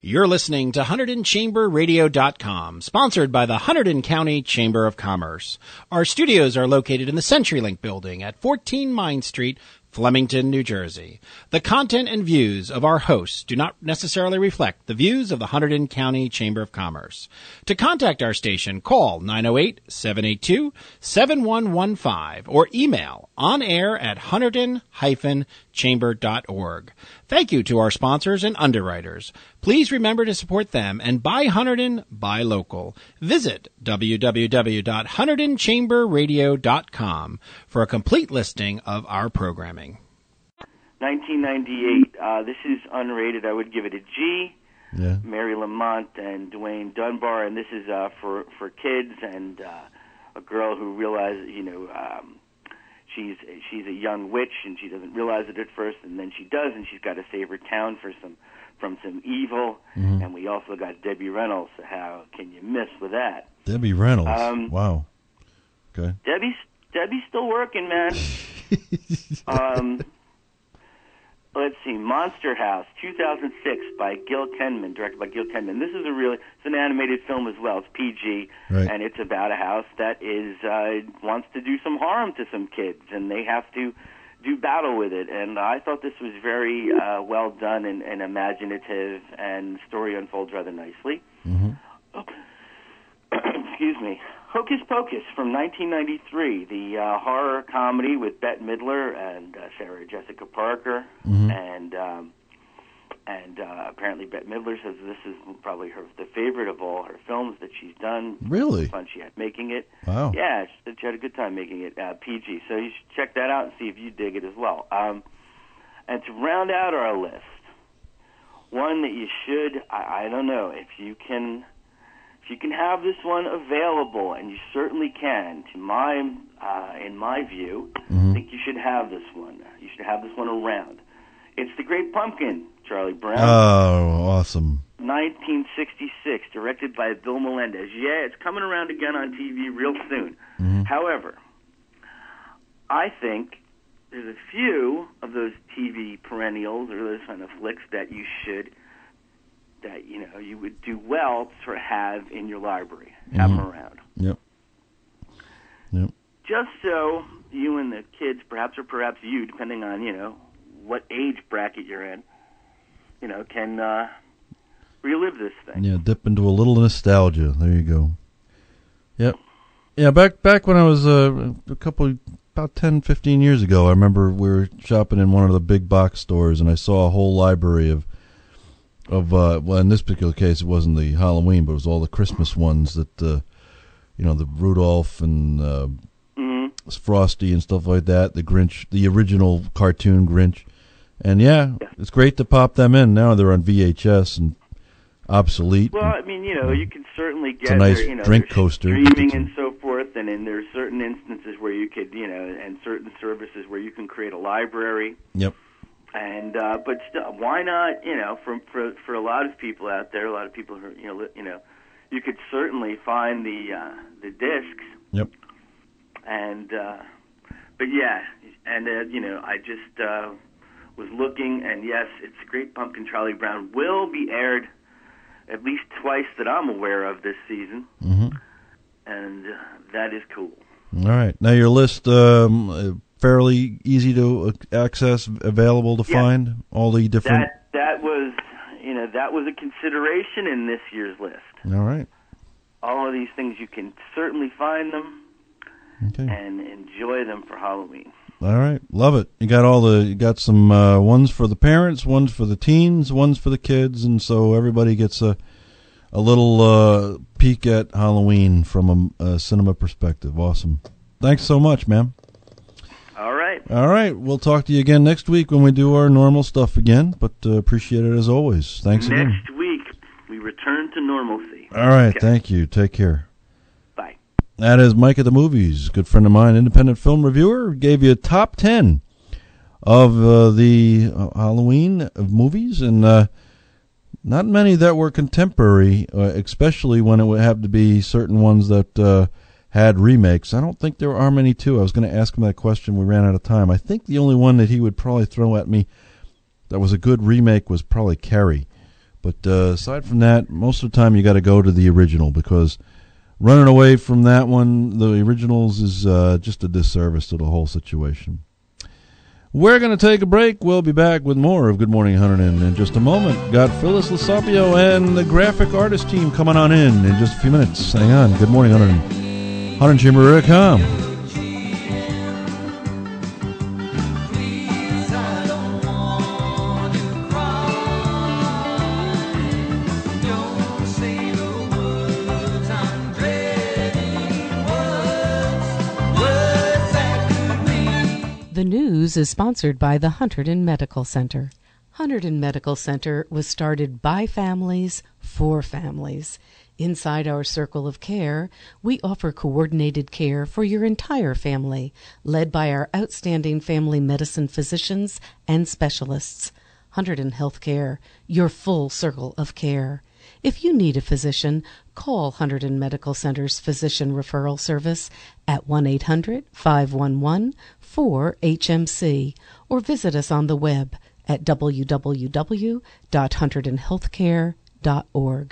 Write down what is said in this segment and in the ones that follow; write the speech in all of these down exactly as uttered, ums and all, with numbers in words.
You're listening to Hunterdon Chamber Radio dot com, sponsored by the Hunterdon County Chamber of Commerce. Our studios are located in the CenturyLink building at fourteen Mine Street, Flemington, New Jersey. The content and views of our hosts do not necessarily reflect the views of the Hunterdon County Chamber of Commerce. To contact our station, call nine oh eight, seven eight two, seven one one five or email onair at hunterdon dash chamber dot org. Thank you to our sponsors and underwriters. Please remember to support them and buy Hunterdon, buy local. Visit w w w dot hunterdon chamber radio dot com for a complete listing of our programming. nineteen ninety-eight. Uh, this is unrated. I would give it a G. Yeah. Mary Lamont and Dwayne Dunbar, and this is uh, for for kids and uh, a girl who realizes, you know, um, she's she's a young witch and she doesn't realize it at first, and then she does, and she's got to save her town for some from some evil. Mm-hmm. And we also got Debbie Reynolds. So how can you miss with that? Debbie Reynolds. Um, wow. Okay. Debbie's Debbie's still working, man. um. Let's see, Monster House, two thousand six, by Gil Kenman, directed by Gil Kenman. This is a really, it's an animated film as well. It's P G, right. And it's about a house that is uh, wants to do some harm to some kids, and they have to do battle with it. And I thought this was very uh, well done and, and imaginative, and the story unfolds rather nicely. Mm-hmm. Oh. Excuse me. Hocus Pocus from nineteen ninety-three, the uh, horror comedy with Bette Midler and uh, Sarah Jessica Parker, mm-hmm. and um, and uh, apparently Bette Midler says this is probably her the favorite of all her films that she's done. Really? The fun she had making it. Wow. Yeah, she, she had a good time making it uh, P G. So you should check that out and see if you dig it as well. Um, and to round out our list, one that you should, I, I don't know, if you can. You can have this one available, and you certainly can. To my, uh, in my view, mm-hmm. I think you should have this one. You should have this one around. It's The Great Pumpkin, Charlie Brown. Oh, awesome! nineteen sixty-six, directed by Bill Melendez. Yeah, it's coming around again on T V real soon. Mm-hmm. However, I think there's a few of those T V perennials or those kind of flicks that you should. That you know you would do well to have in your library, have mm-hmm. them around. Yep. Yep. Just so you and the kids, perhaps or perhaps you, depending on you know what age bracket you're in, you know, can uh, relive this thing. Yeah, dip into a little nostalgia. There you go. Yep. Yeah, back back when I was uh, a couple, about ten, fifteen years ago, I remember we were shopping in one of the big box stores, and I saw a whole library of. Of uh, well, in this particular case, it wasn't the Halloween, but it was all the Christmas ones that, uh, you know, the Rudolph and uh, mm-hmm. Frosty and stuff like that. The Grinch, the original cartoon Grinch, and yeah, yeah. it's great to pop them in. Now they're on V H S and obsolete. Well, I mean, you know, you can certainly get it's a nice their, you know, drink coaster, streaming and so forth, and then there's certain instances where you could, you know, and certain services where you can create a library. Yep. And uh, but still, why not? You know, for for for a lot of people out there, a lot of people who you know, li- you know, you could certainly find the uh, the discs. Yep. And uh, but yeah, and uh, you know, I just uh, was looking, and yes, it's Great Pumpkin. Charlie Brown will be aired at least twice that I'm aware of this season, mm-hmm. and uh, that is cool. All right, now your list. Um, fairly easy to access, available to yeah. find, all the different... That, that was, you know, that was a consideration in this year's list. All right. All of these things, you can certainly find them okay. and enjoy them for Halloween. All right. Love it. You got all the, you got some uh, ones for the parents, ones for the teens, ones for the kids, and so everybody gets a a little uh, peek at Halloween from a, a cinema perspective. Awesome. Thanks so much, ma'am. All right. All right. We'll talk to you again next week when we do our normal stuff again, but uh, appreciate it as always. Thanks next again. Next week, we return to normalcy. All right. Okay. Thank you. Take care. Bye. That is Mike at the Movies, good friend of mine, independent film reviewer. Gave you a top ten of uh, the uh, Halloween of movies, and uh, not many that were contemporary, uh, especially when it would have to be certain ones that... Uh, had remakes. I don't think there are many, too. I was going to ask him that question. We ran out of time. I think the only one that he would probably throw at me that was a good remake was probably Carrie. But uh, aside from that, most of the time you got to go to the original, because running away from that one, the originals, is uh, just a disservice to the whole situation. We're going to take a break. We'll be back with more of Good Morning Hunterdon in just a moment. Got Phyllis Lasapio and the graphic artist team coming on in in just a few minutes. Hang on. Good Morning Hunterdon. Hunterdon Chamber dot com. The news is sponsored by the Hunterdon Medical Center. Hunterdon Medical Center was started by families for families. Inside our circle of care, we offer coordinated care for your entire family, led by our outstanding family medicine physicians and specialists. Hunterdon Healthcare, your full circle of care. If you need a physician, call Hunterdon Medical Center's Physician Referral Service at one eight hundred, five one one, four H M C or visit us on the web at w w w dot hunterdon healthcare dot org.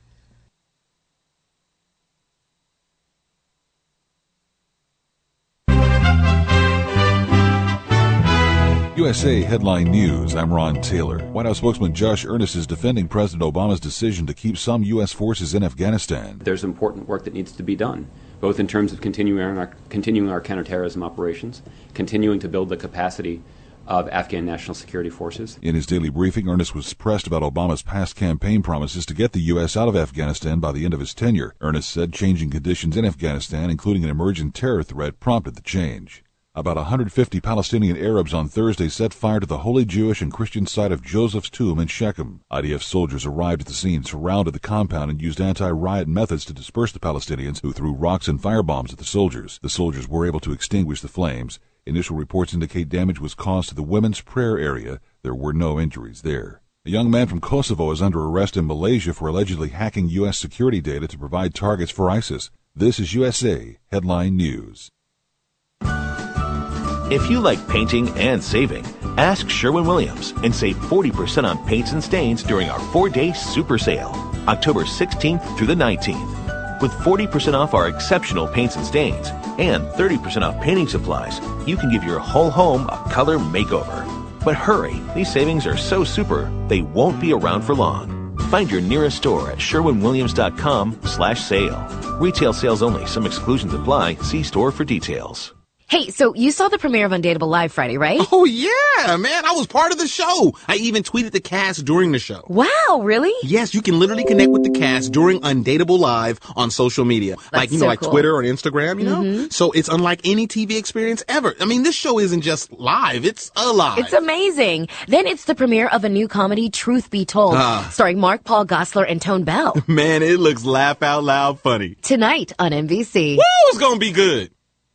U S A Headline News, I'm Ron Taylor. White House spokesman Josh Earnest is defending President Obama's decision to keep some U S forces in Afghanistan. There's important work that needs to be done, both in terms of continuing our, continuing our counterterrorism operations, continuing to build the capacity of Afghan national security forces. In his daily briefing, Earnest was pressed about Obama's past campaign promises to get the U S out of Afghanistan by the end of his tenure. Earnest said changing conditions in Afghanistan, including an emerging terror threat, prompted the change. About one hundred fifty Palestinian Arabs on Thursday set fire to the holy Jewish and Christian site of Joseph's tomb in Shechem. I D F soldiers arrived at the scene, surrounded the compound, and used anti-riot methods to disperse the Palestinians, who threw rocks and firebombs at the soldiers. The soldiers were able to extinguish the flames. Initial reports indicate damage was caused to the women's prayer area. There were no injuries there. A young man from Kosovo is under arrest in Malaysia for allegedly hacking U S security data to provide targets for ISIS. This is U S A Headline News. If you like painting and saving, ask Sherwin-Williams and save forty percent on paints and stains during our four-day super sale, October sixteenth through the nineteenth. With forty percent off our exceptional paints and stains and thirty percent off painting supplies, you can give your whole home a color makeover. But hurry, these savings are so super, they won't be around for long. Find your nearest store at sherwin williams dot com slash sale. Retail sales only. Some exclusions apply. See store for details. Hey, so you saw the premiere of Undateable Live Friday, right? Oh, yeah, man. I was part of the show. I even tweeted the cast during the show. Wow, really? Yes, you can literally connect with the cast during Undateable Live on social media. That's like, you know, so like cool. Twitter or Instagram, you know? Mm-hmm. So it's unlike any T V experience ever. I mean, this show isn't just live. It's alive. It's amazing. Then it's the premiere of a new comedy, Truth Be Told, Ah. starring Mark Paul Gosselaar and Tone Bell. Man, it looks laugh out loud funny. Tonight on N B C. Woo, it's gonna be good.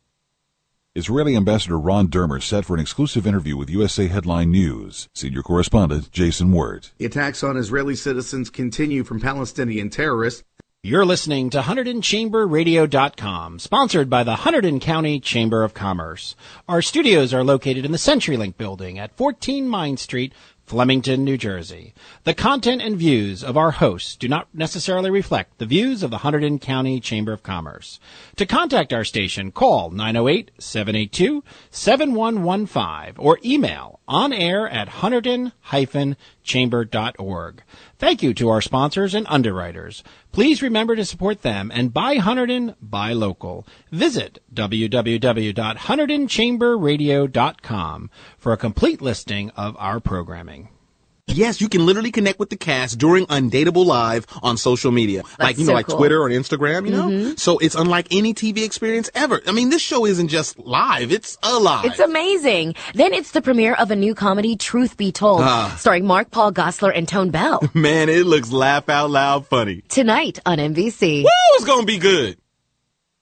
Israeli Ambassador Ron Dermer set for an exclusive interview with U S A Headline News. Senior correspondent Jason Wirt. The attacks on Israeli citizens continue from Palestinian terrorists. You're listening to Hunterdon Chamber Radio dot com, sponsored by the Hunterdon County Chamber of Commerce. Our studios are located in the CenturyLink building at fourteen Mine Street, Flemington, New Jersey. The content and views of our hosts do not necessarily reflect the views of the Hunterdon County Chamber of Commerce. To contact our station, call nine oh eight, seven eight two, seven one one five or email on air at hunterdon dash chamber dot org. Thank you to our sponsors and underwriters. Please remember to support them and buy Hunterdon, buy local. Visit w w w dot hunterdon chamber radio dot com for a complete listing of our programming. Yes, you can literally connect with the cast during Undateable Live on social media. That's like, you know, so like cool. Twitter or Instagram, you know? Mm-hmm. So it's unlike any T V experience ever. I mean, this show isn't just live. It's alive. It's amazing. Then it's the premiere of a new comedy, Truth Be Told, Ah. starring Mark Paul Gosselaar and Tone Bell. Man, it looks laugh out loud funny. Tonight on N B C. Woo, it's gonna be good.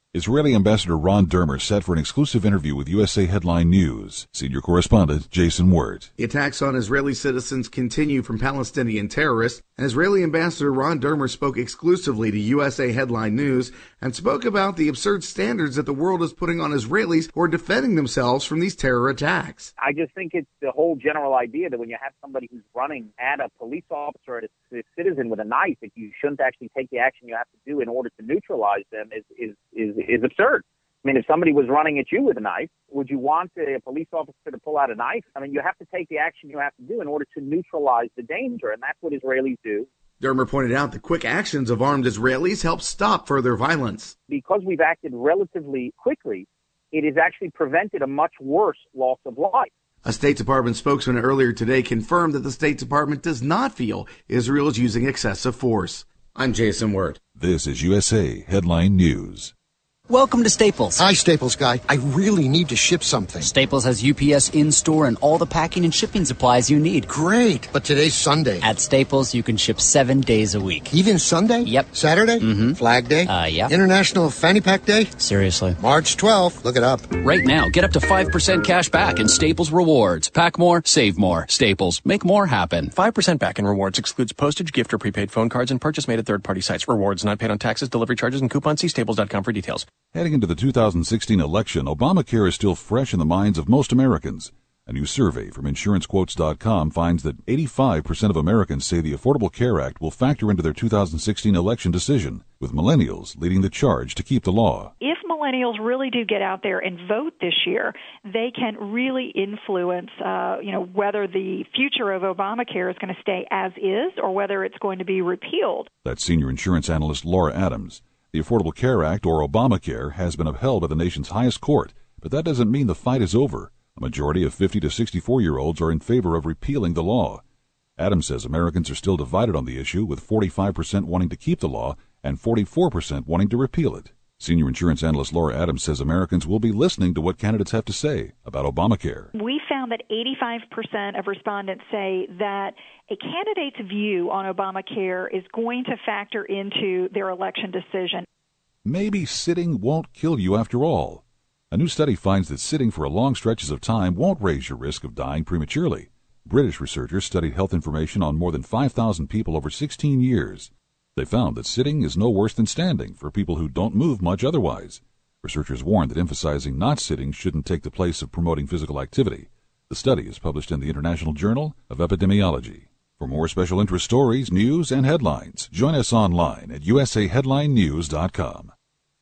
Israeli Ambassador Ron Dermer set for an exclusive interview with U S A Headline News. Senior correspondent Jason Wirt. The attacks on Israeli citizens continue from Palestinian terrorists, and Israeli Ambassador Ron Dermer spoke exclusively to U S A Headline News and spoke about the absurd standards that the world is putting on Israelis who are defending themselves from these terror attacks. I just think it's the whole general idea that when you have somebody who's running at a police officer, at a citizen with a knife, that you shouldn't actually take the action you have to do in order to neutralize them is, is, is is absurd. I mean, if somebody was running at you with a knife, would you want a police officer to pull out a knife? I mean, you have to take the action you have to do in order to neutralize the danger, and that's what Israelis do. Dermer pointed out the quick actions of armed Israelis help stop further violence. Because we've acted relatively quickly, it has actually prevented a much worse loss of life. A State Department spokesman earlier today confirmed that the State Department does not feel Israel is using excessive force. I'm Jason Wirt. This is U S A Headline News. Welcome to Staples. Hi, Staples guy. I really need to ship something. Staples has U P S in-store and all the packing and shipping supplies you need. Great, but today's Sunday. At Staples, you can ship seven days a week. Even Sunday? Yep. Saturday? Mm-hmm. Flag Day? Uh, yeah. International Fanny Pack Day? Seriously. March twelfth. Look it up. Right now, get up to five percent cash back in Staples Rewards. Pack more, save more. Staples. Make more happen. five percent back in rewards excludes postage, gift, or prepaid phone cards and purchase made at third-party sites. Rewards not paid on taxes, delivery charges, and coupons. See staples dot com for details. Heading into the two thousand sixteen election, Obamacare is still fresh in the minds of most Americans. A new survey from insurance quotes dot com finds that eighty-five percent of Americans say the Affordable Care Act will factor into their two thousand sixteen election decision, with millennials leading the charge to keep the law. If millennials really do get out there and vote this year, they can really influence, uh, you know, whether the future of Obamacare is going to stay as is or whether it's going to be repealed. That's senior insurance analyst Laura Adams. The Affordable Care Act, or Obamacare, has been upheld by the nation's highest court, but that doesn't mean the fight is over. A majority of fifty to sixty-four-year-olds are in favor of repealing the law. Adams says Americans are still divided on the issue, with forty-five percent wanting to keep the law and forty-four percent wanting to repeal it. Senior insurance analyst Laura Adams says Americans will be listening to what candidates have to say about Obamacare. We found that eighty-five percent of respondents say that a candidate's view on Obamacare is going to factor into their election decision. Maybe sitting won't kill you after all. A new study finds that sitting for long stretches of time won't raise your risk of dying prematurely. British researchers studied health information on more than five thousand people over sixteen years. They found that sitting is no worse than standing for people who don't move much otherwise. Researchers warn that emphasizing not sitting shouldn't take the place of promoting physical activity. The study is published in the International Journal of Epidemiology. For more special interest stories, news, and headlines, join us online at U S A Headline News dot com.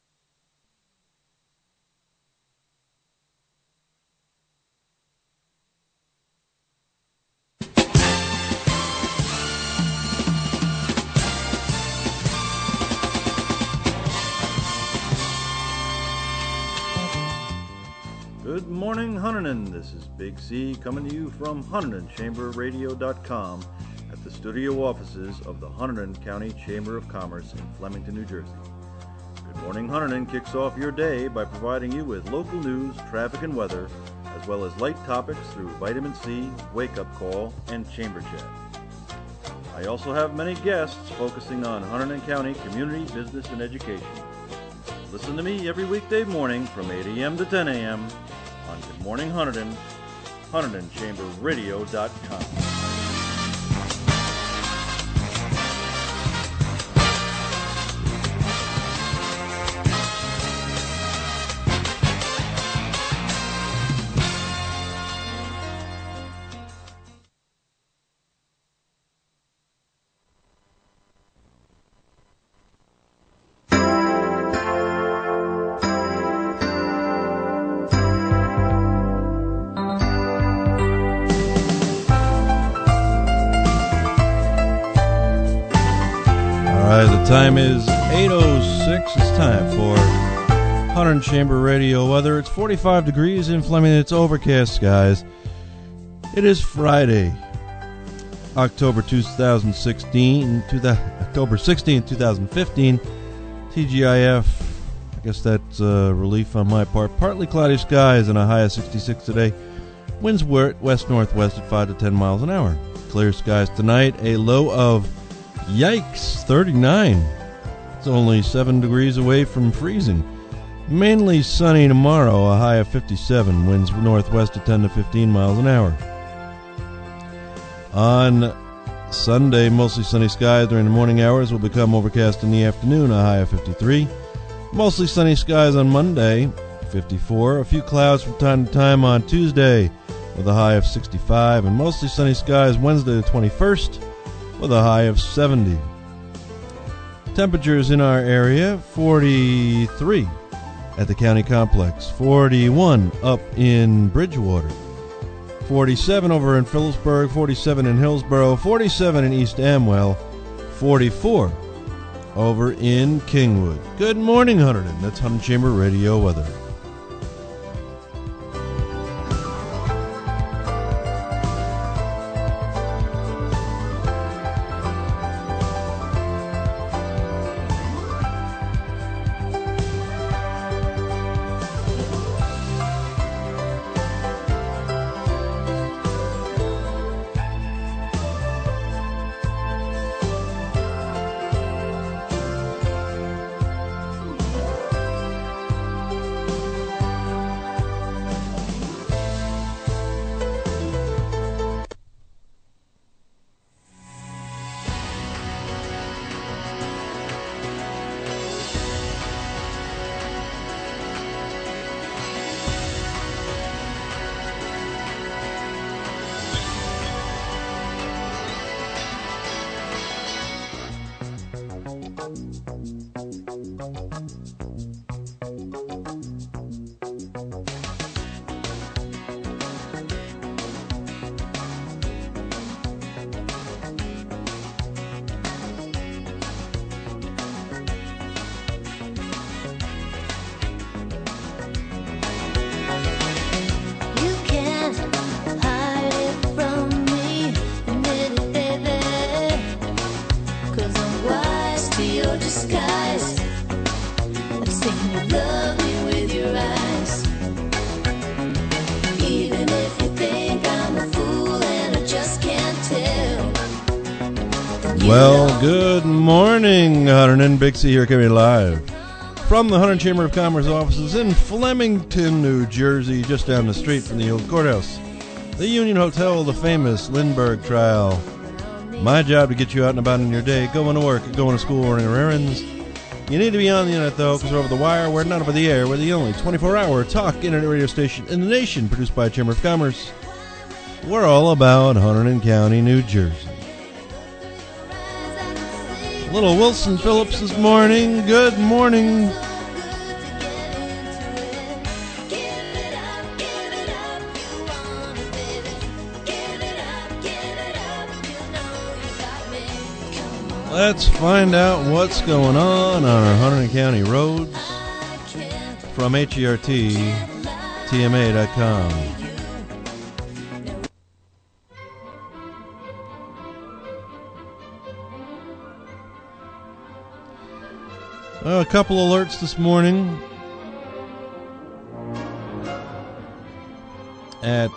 Good morning, Huntington. This is Big C coming to you from Huntington Chamber Radio dot com at the studio offices of the Huntington County Chamber of Commerce in Flemington, New Jersey. Good Morning Huntington kicks off your day by providing you with local news, traffic, and weather, as well as light topics through Vitamin C, Wake Up Call, and Chamber Chat. I also have many guests focusing on Huntington County community, business, and education. Listen to me every weekday morning from eight a.m. to ten a.m. on Good Morning Huntington, Huntington Chamber Radio dot com. The time is eight oh six. It's time for Huntington Chamber Radio weather. It's forty-five degrees in Flemington. It's overcast skies. It is Friday, October two thousand sixteen, October sixteenth, twenty fifteen. T G I F, I guess that's uh, relief on my part. Partly cloudy skies and a high of sixty-six today. Winds west-northwest at five to ten miles an hour. Clear skies tonight. A low of Yikes, thirty-nine. It's only seven degrees away from freezing. Mainly sunny tomorrow, a high of fifty-seven, winds northwest of ten to fifteen miles an hour. On Sunday, mostly sunny skies during the morning hours will become overcast in the afternoon, a high of fifty-three. Mostly sunny skies on Monday, fifty-four. A few clouds from time to time on Tuesday with a high of sixty-five, and mostly sunny skies Wednesday the twenty-first with a high of seventy. Temperatures in our area, forty-three at the county complex, forty-one up in Bridgewater, forty-seven over in Phillipsburg, forty-seven in Hillsborough, forty-seven in East Amwell, forty-four over in Kingwood. Good morning, Hunterdon. That's Hunterdon Chamber Radio weather. Well, good morning, Hunterdon. Big C here coming live from the Hunterdon Chamber of Commerce offices in Flemington, New Jersey, just down the street from the old courthouse. The Union Hotel, the famous Lindbergh trial. My job to get you out and about in your day, going to work, going to school, running errands. You need to be on the internet, though, because we're over the wire. We're not over the air. We're the only twenty-four hour talk internet radio station in the nation, produced by Chamber of Commerce. We're all about Hunterdon County, New Jersey. Little Wilson Phillips this morning. Good morning. Let's find out what's going on on our Hunterdon County roads from H E R T T M A dot com. Uh, a couple alerts this morning. At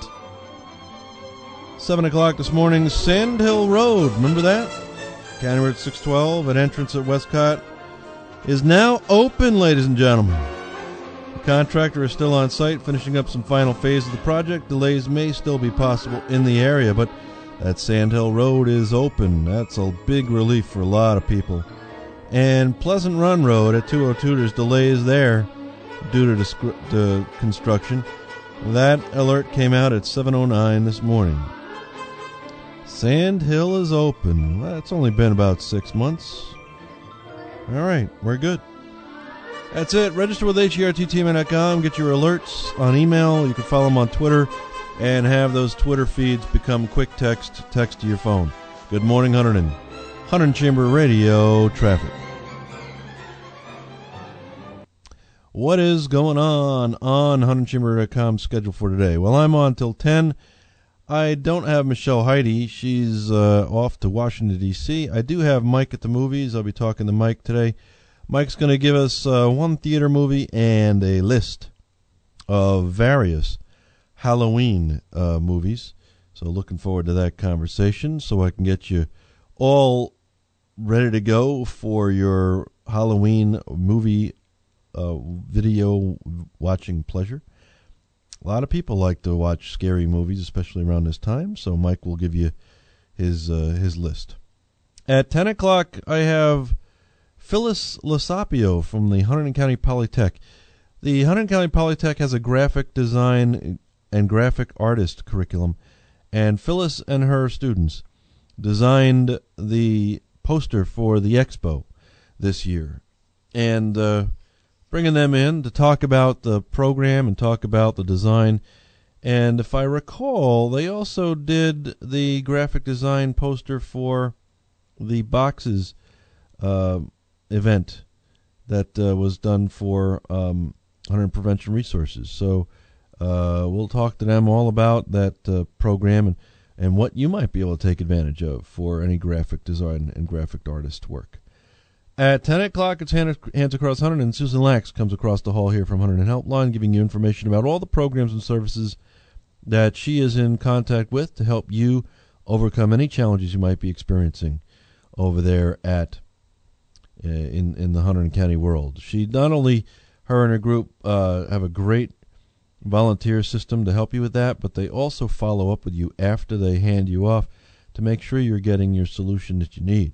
seven o'clock this morning, Sand Hill Road, remember that? County Road six twelve, an entrance at Westcott, is now open, ladies and gentlemen. The contractor is still on site, finishing up some final phase of the project. Delays may still be possible in the area, but that Sand Hill Road is open. That's a big relief for a lot of people. And Pleasant Run Road at two oh two, there's delays there due to, disc- to construction. That alert came out at seven oh nine this morning. Sand Hill is open. Well, it's only been about six months. All right, we're good. That's it. Register with H E R T T M A dot com. Get your alerts on email. You can follow them on Twitter and have those Twitter feeds become quick text, text to your phone. Good morning, Hunterdon. Hunterdon Chamber Radio traffic. What is going on on Hunterdon Chamber dot com schedule for today? Well, I'm on till ten. I don't have Michelle Heidi. She's uh, off to Washington, D C I do have Mike at the movies. I'll be talking to Mike today. Mike's going to give us uh, one theater movie and a list of various Halloween uh, movies. So looking forward to that conversation so I can get you all ready to go for your Halloween movie uh, video watching pleasure. A lot of people like to watch scary movies, especially around this time, so Mike will give you his uh, his list. At ten o'clock, I have Phyllis Losapio from the Hunterdon County Polytech. The Hunterdon County Polytech has a graphic design and graphic artist curriculum, and Phyllis and her students designed the poster for the expo this year. And uh, bringing them in to talk about the program and talk about the design. And if I recall, they also did the graphic design poster for the Boxes uh, event that uh, was done for um, Hunterdon Prevention Resources. So uh, we'll talk to them all about that uh, program and, and what you might be able to take advantage of for any graphic design and graphic artist work. At ten o'clock, it's Hands Across Hunterdon, and Susan Lax comes across the hall here from Hunterdon Helpline, giving you information about all the programs and services that she is in contact with to help you overcome any challenges you might be experiencing over there at uh, in in the Hunterdon County world. She not only her and her group uh, have a great volunteer system to help you with that, but they also follow up with you after they hand you off to make sure you're getting your solution that you need.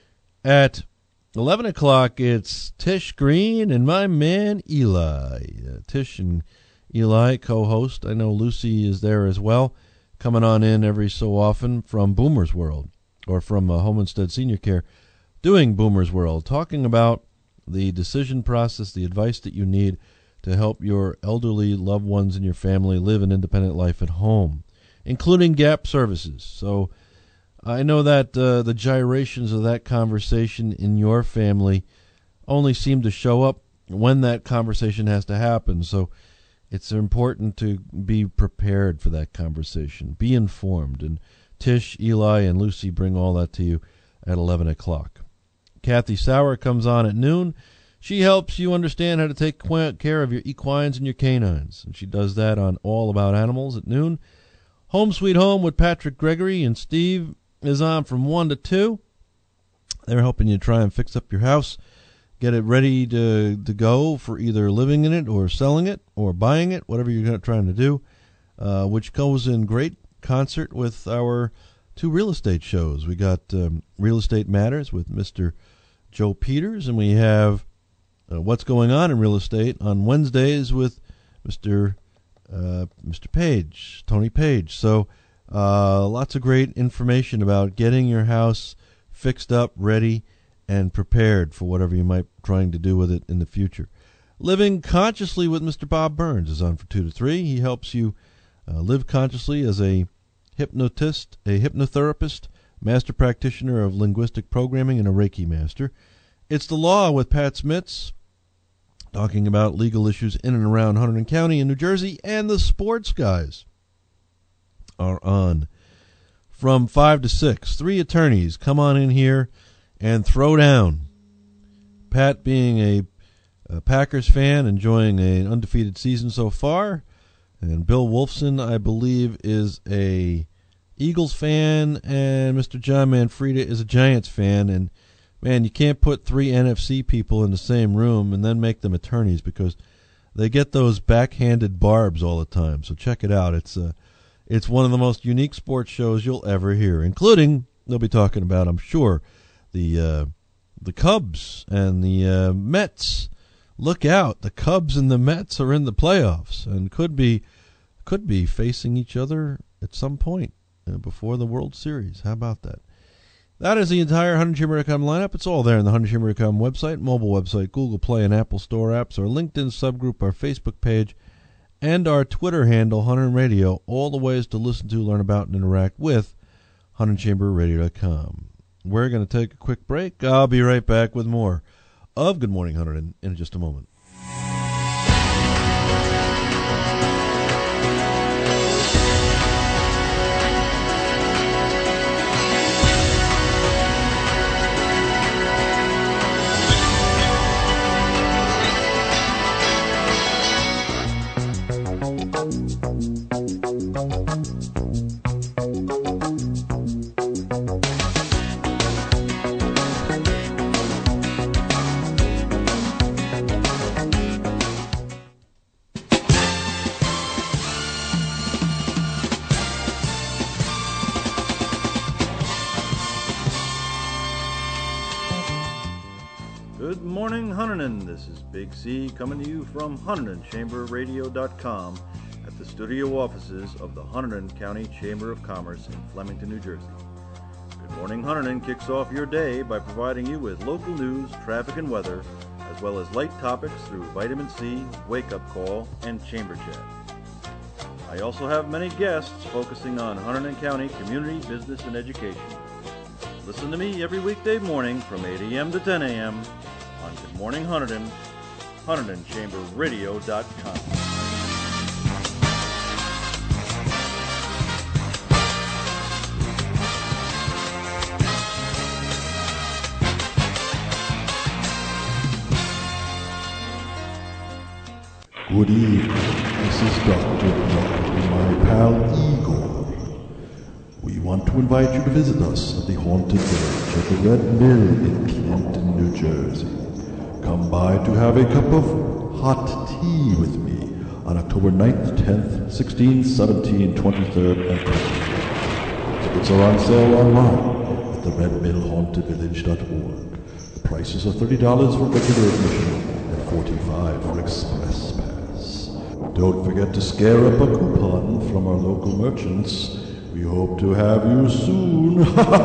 At eleven o'clock, it's Tish Green and my man Eli. Uh, Tish and Eli co-host. I know Lucy is there as well, coming on in every so often from Boomer's World, or from uh, Home Instead Senior Care, doing Boomer's World, talking about the decision process, the advice that you need to help your elderly loved ones in your family live an independent life at home, including gap services. So I know that uh, the gyrations of that conversation in your family only seem to show up when that conversation has to happen. So it's important to be prepared for that conversation. Be informed. And Tish, Eli, and Lucy bring all that to you at eleven o'clock. Kathy Sauer comes on at noon. She helps you understand how to take care of your equines and your canines. And she does that on All About Animals at noon. Home Sweet Home with Patrick Gregory and Steve is on from one to two. They're helping you try and fix up your house, get it ready to, to go for either living in it or selling it or buying it, whatever you're trying to do, uh, which goes in great concert with our two real estate shows. We got um, Real Estate Matters with Mister Joe Peters, and we have uh, What's Going On in Real Estate on Wednesdays with Mister Uh, Mister Page, Tony Page. So uh, lots of great information about getting your house fixed up, ready, and prepared for whatever you might be trying to do with it in the future. Living Consciously with Mister Bob Burns is on for two to three. He helps you uh, live consciously as a hypnotist, a hypnotherapist, master practitioner of linguistic programming, and a Reiki master. It's the Law with Pat Smits, talking about legal issues in and around Hunterdon County in New Jersey. And the Sports Guys are on from five to six. Three attorneys come on in here and throw down. Pat being a, a Packers fan, enjoying an undefeated season so far. And Bill Wolfson, I believe, is a Eagles fan. And Mister John Manfreda is a Giants fan. And, man, you can't put three N F C people in the same room and then make them attorneys, because they get those backhanded barbs all the time. So check it out. It's uh, it's one of the most unique sports shows you'll ever hear, including, they'll be talking about, I'm sure, the uh, the Cubs and the uh, Mets. Look out. The Cubs and the Mets are in the playoffs and could be could be facing each other at some point uh, before the World Series. How about that? That is the entire Hunterdon Chamber dot com lineup. It's all there on the Hunterdon Chamber dot com website, mobile website, Google Play and Apple Store apps, our LinkedIn subgroup, our Facebook page, and our Twitter handle, Hunterdon Radio. All the ways to listen to, learn about, and interact with Hunterdon Chamber Radio dot com. We're going to take a quick break. I'll be right back with more of Good Morning Hunterdon in just a moment. Good morning, Hunterdon. This is Big C coming to you from Hunterdon Chamber Radio dot com at the studio offices of the Hunterdon County Chamber of Commerce in Flemington, New Jersey. Good morning, Hunterdon kicks off your day by providing you with local news, traffic, and weather, as well as light topics through Vitamin C, Wake Up Call, and Chamber Chat. I also have many guests focusing on Hunterdon County community, business, and education. Listen to me every weekday morning from eight a.m. to ten a.m. on Good Morning Hunterdon, Hunterdon Chamber Radio dot com. Good evening, this is Doctor Blood and my pal Igor. We want to invite you to visit us at the Haunted Village at the Red Mill in Clinton, New Jersey. Come by to have a cup of hot tea with me on October ninth, tenth, sixteenth, seventeenth, twenty-third, and twenty-fourth. Tickets are on sale online at the red mill haunted village dot org. The prices are thirty dollars for regular admission and forty-five dollars for express pass. Don't forget to scare up a coupon from our local merchants. We hope to have you soon.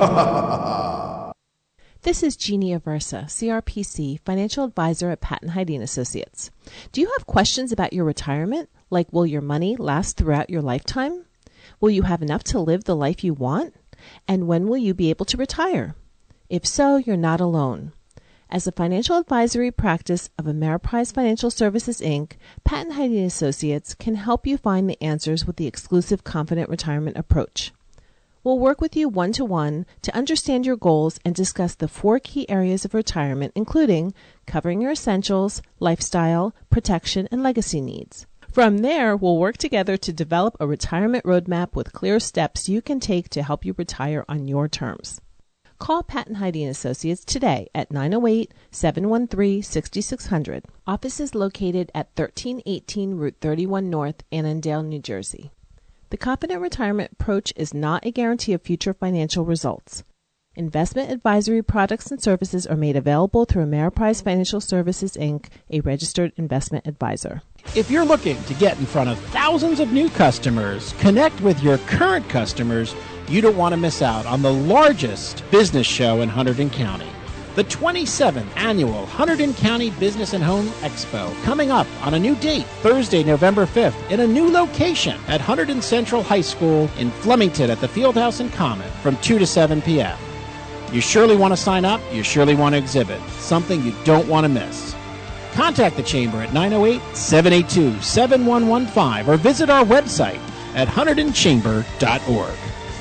This is Jeannie Aversa, C R P C, Financial Advisor at Patton Hyde and Associates. Do you have questions about your retirement? Like, will your money last throughout your lifetime? Will you have enough to live the life you want? And when will you be able to retire? If so, you're not alone. As a financial advisory practice of Ameriprise Financial Services, Incorporated, Patton Hyde and Associates can help you find the answers with the exclusive Confident Retirement approach. We'll work with you one-to-one to understand your goals and discuss the four key areas of retirement, including covering your essentials, lifestyle, protection, and legacy needs. From there, we'll work together to develop a retirement roadmap with clear steps you can take to help you retire on your terms. Call Patton Hyde and Associates today at nine oh eight, seven one three, six six zero zero. Office is located at thirteen eighteen Route thirty-one North, Annandale, New Jersey. The Confident Retirement approach is not a guarantee of future financial results. Investment advisory products and services are made available through Ameriprise Financial Services, Incorporated, a registered investment advisor. If you're looking to get in front of thousands of new customers, connect with your current customers, you don't want to miss out on the largest business show in Hunterdon County. The twenty-seventh Annual Hunterdon County Business and Home Expo, coming up on a new date, Thursday, November fifth, in a new location at Hunterdon Central High School in Flemington at the Fieldhouse and Common from two to seven p.m. You surely want to sign up. You surely want to exhibit. Something you don't want to miss. Contact the Chamber at nine oh eight, seven eight two, seven one one five or visit our website at Hunterdon Chamber dot org.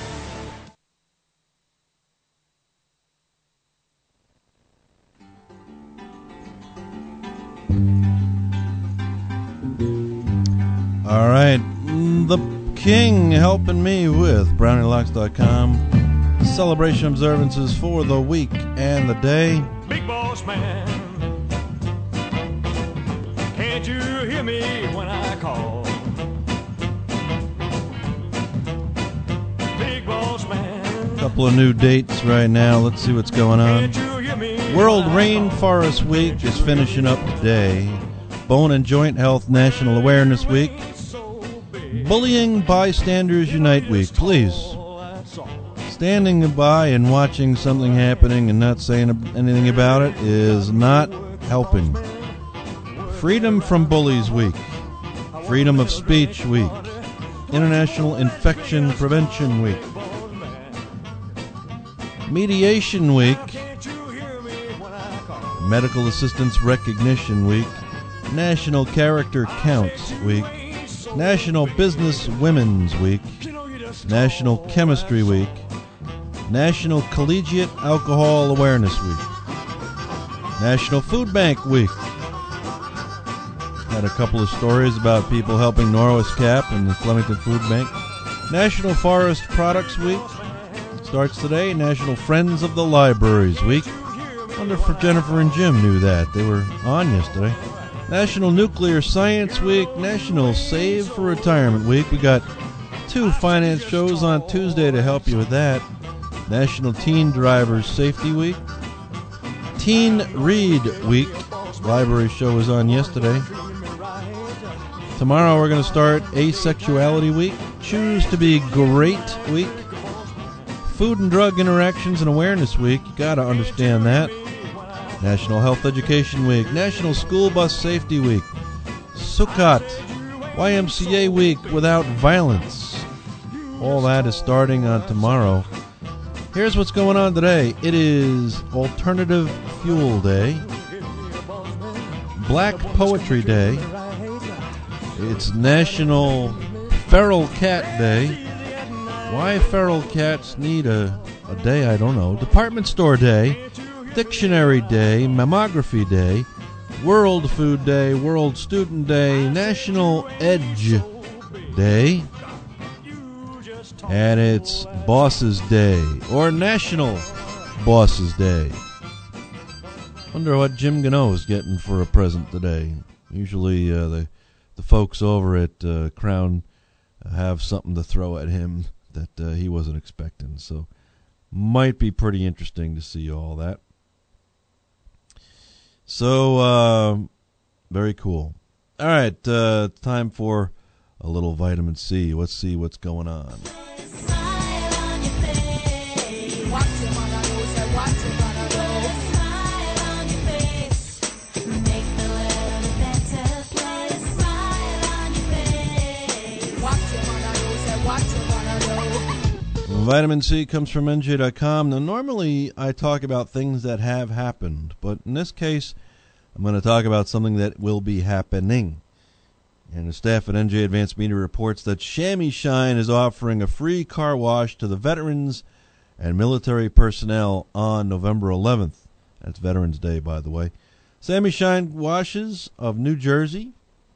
All right, the King helping me with Brownie Locks dot com. Celebration observances for the week and the day. Big boss man, can't you hear me when I call? Big boss man. Couple of new dates right now. Let's see what's going on. World Rainforest Week is finishing up today. Bone and Joint Health National Awareness Week. Bullying Bystanders Unite Week. Please, standing by and watching something happening and not saying anything about it is not helping. Freedom from Bullies Week. Freedom of Speech Week. International Infection Prevention Week. Mediation Week. Medical Assistance Recognition Week. National Character Counts Week. National Business Women's Week. National Chemistry Week. National Collegiate Alcohol Awareness Week. National Food Bank Week. Had a couple of stories about people helping Norwest Cap and the Flemington Food Bank. National Forest Products Week starts today. National Friends of the Libraries Week. I wonder if Jennifer and Jim knew that. They were on yesterday. National Nuclear Science Week. National Save for Retirement Week. We got two finance shows on Tuesday to help you with that. National Teen Drivers Safety Week. Teen Read Week. Library show was on yesterday. Tomorrow we're going to start Asexuality Week, Choose to Be Great Week, Food and Drug Interactions and Awareness Week. You got to understand that. National Health Education Week, National School Bus Safety Week, Sukkot, Y M C A Week Without Violence. All that is starting on tomorrow. Here's what's going on today. It is Alternative Fuel Day, Black Poetry Day, it's National Feral Cat Day. Why feral cats need a, a day, I don't know. Department Store Day, Dictionary Day, Mammography Day, World Food Day, World Student Day, National Edge Day, and it's Bosses Day, or National Bosses Day. Wonder what Jim Gano is getting for a present today. Usually uh, the the folks over at uh, Crown have something to throw at him that uh, he wasn't expecting, so might be pretty interesting to see all that. So, uh, very cool. All right, uh, time for a little vitamin C. Let's see what's going on. Vitamin C comes from N J dot com. Now, normally I talk about things that have happened, but in this case, I'm going to talk about something that will be happening. And the staff at N J Advanced Media reports that Chamois Shine is offering a free car wash to the veterans and military personnel on November eleventh. That's Veterans Day, by the way. Chamois Shine Washes of New Jersey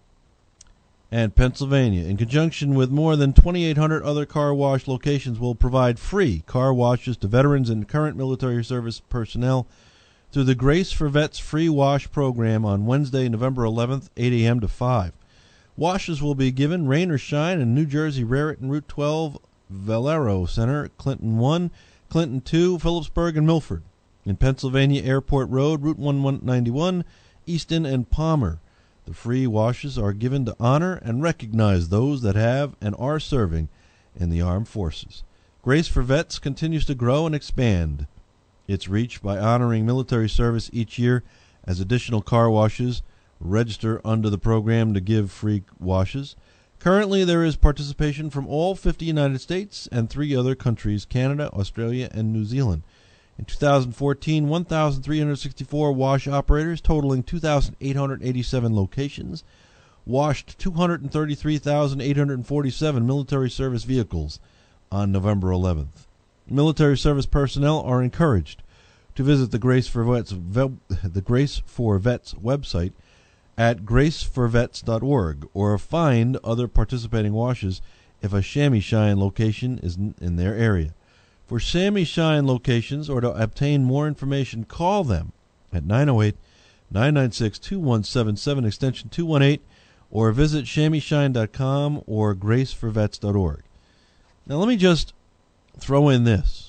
and Pennsylvania, in conjunction with more than twenty-eight hundred other car wash locations, will provide free car washes to veterans and current military service personnel through the Grace for Vets Free Wash program on Wednesday, November eleventh, eight a.m. to five. Washes will be given rain or shine in New Jersey, Raritan, Route twelve, Valero Center, Clinton one, Clinton two, Phillipsburg, and Milford. In Pennsylvania, Airport Road, Route one ninety-one, Easton, and Palmer. The free washes are given to honor and recognize those that have and are serving in the armed forces. Grace for Vets continues to grow and expand its reach by honoring military service each year as additional car washes register under the program to give free washes. Currently, there is participation from all fifty United States and three other countries, Canada, Australia, and New Zealand. In two thousand fourteen, one thousand three hundred sixty-four wash operators, totaling two thousand eight hundred eighty-seven locations, washed two hundred thirty-three thousand eight hundred forty-seven military service vehicles on November eleventh. Military service personnel are encouraged to visit the Grace for Vets, the Grace for Vets website at grace for vets dot org, or find other participating washes if a Chamois Shine location is in their area. For Chamois Shine locations or to obtain more information, call them at nine oh eight, nine nine six, two one seven seven, extension two one eight, or visit chamois shine dot com or grace for vets dot org. Now, let me just throw in this.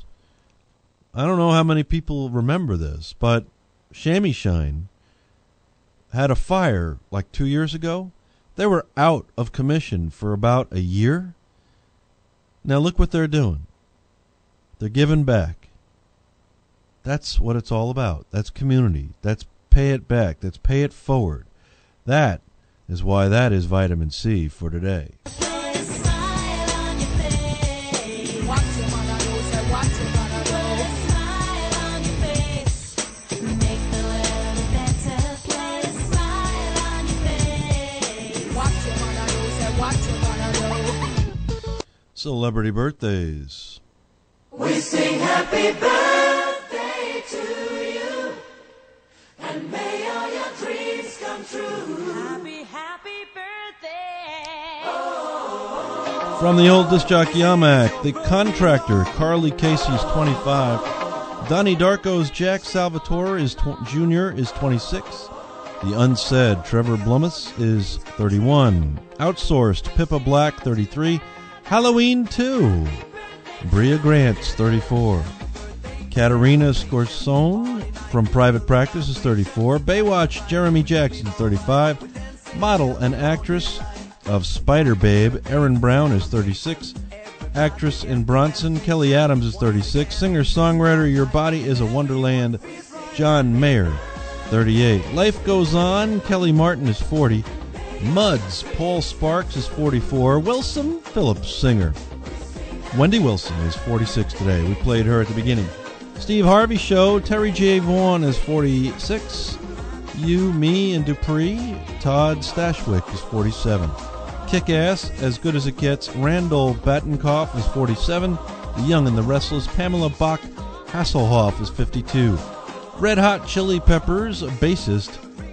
I don't know how many people remember this, but Chamois Shine had a fire like two years ago. They were out of commission for about a year. Now, look what they're doing. They're giving back. That's what it's all about. That's community. That's pay it back. That's pay it forward. That is why that is Vitamin C for today. Celebrity birthdays. We sing happy birthday to you, and may all your dreams come true. Happy, happy birthday. Oh. From the old disc jockey Almanac, The Contractor, Carly Casey's twenty-five. Donnie Darko's Jack Salvatore is tw- Junior is twenty-six. The Unsaid, Trevor Blummis is thirty-one. Outsourced, Pippa Black, thirty-three. Halloween two. Bria Grant's thirty-four. Katerina Scorsone from Private Practice is thirty-four. Baywatch, Jeremy Jackson, thirty-five. Model and actress of Spider Babe, Erin Brown, is thirty-six. Actress in Bronson, Kelly Adams, is thirty-six. Singer-songwriter, Your Body is a Wonderland, John Mayer, thirty-eight. Life Goes On, Kelly Martin, is forty. Muds, Paul Sparks, is forty-four. Wilson Phillips, singer. Wendy Wilson is forty-six today. We played her at the beginning. Steve Harvey Show, Terry J. Vaughan is forty-six. You, Me, and Dupree, Todd Stashwick is forty-seven. Kick-Ass, As Good as It Gets, Randall Battenkoff is forty-seven. The Young and the Restless, Pamela Bach Hasselhoff is fifty-two. Red Hot Chili Peppers, bassist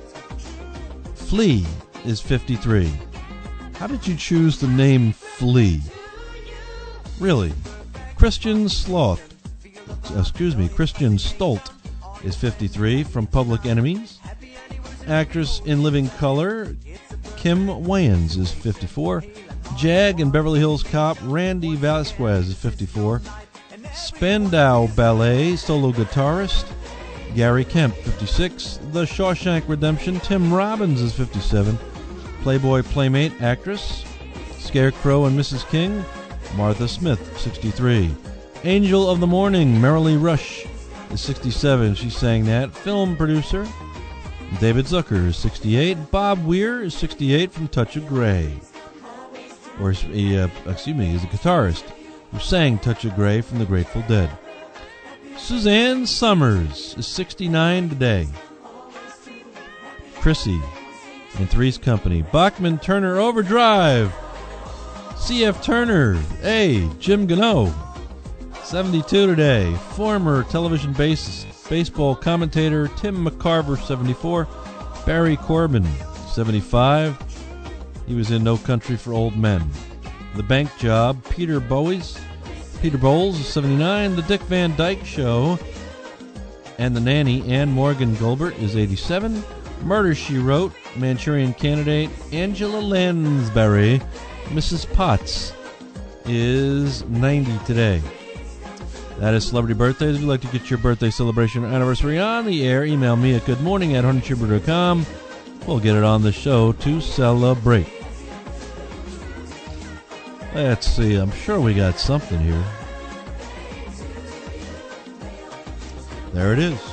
Flea is fifty-three. How did you choose the name Flea? Really? Christian Sloth, excuse me, Christian Stolt is fifty-three from Public Enemies. Actress in Living Color, Kim Wayans is fifty-four. Jag and Beverly Hills Cop, Randy Vasquez is fifty-four. Spandau Ballet solo guitarist, Gary Kemp, fifty-six. The Shawshank Redemption, Tim Robbins is fifty-seven. Playboy Playmate actress, Scarecrow and Missus King, Martha Smith, sixty-three. Angel of the Morning, Marilee Rush is sixty-seven. She sang that. Film producer, David Zucker is sixty-eight. Bob Weir is sixty-eight from Touch of Grey. Or, he, uh, excuse me, he's a guitarist who sang Touch of Grey from the Grateful Dead. Suzanne Summers is sixty-nine today. Chrissy in Three's Company. Bachman Turner Overdrive. C F Turner. Hey, Jim Gano. seventy-two today. Former television bassist, baseball commentator Tim McCarver, seventy-four. Barry Corbin, seventy-five. He was in No Country for Old Men. The Bank Job, Peter Bowes. Peter Bowles is seventy-nine. The Dick Van Dyke Show and The Nanny, Ann Morgan Gilbert, is eighty-seven. Murder, She Wrote, Manchurian Candidate, Angela Lansbury, Missus Potts, is ninety today. That is Celebrity Birthdays. If you'd like to get your birthday celebration or anniversary on the air, email me at goodmorning at hornet chamber dot com. We'll get it on the show to celebrate. Let's see, I'm sure we got something here. There it is.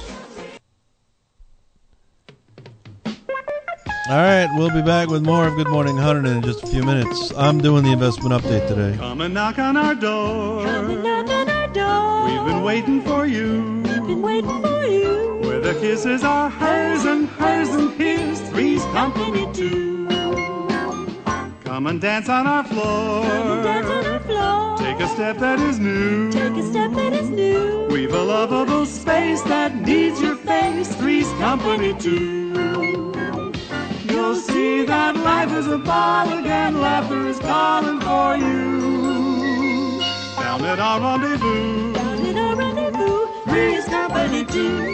All right, we'll be back with more of Good Morning Hunter in just a few minutes. I'm doing the investment update today. Come and knock on our door. Come and knock on our door. We've been waiting for you. We've been waiting for you. Where the kisses are hers and hers and his, Three's Company too. Come and dance on our floor. Come and dance on our floor. Take a step that is new. Take a step that is new. We've a lovable space that needs your face, Three's Company too. You'll see that life is a ball again, laughter is calling for you. Down at our rendezvous, down at our rendezvous, Three's Company too.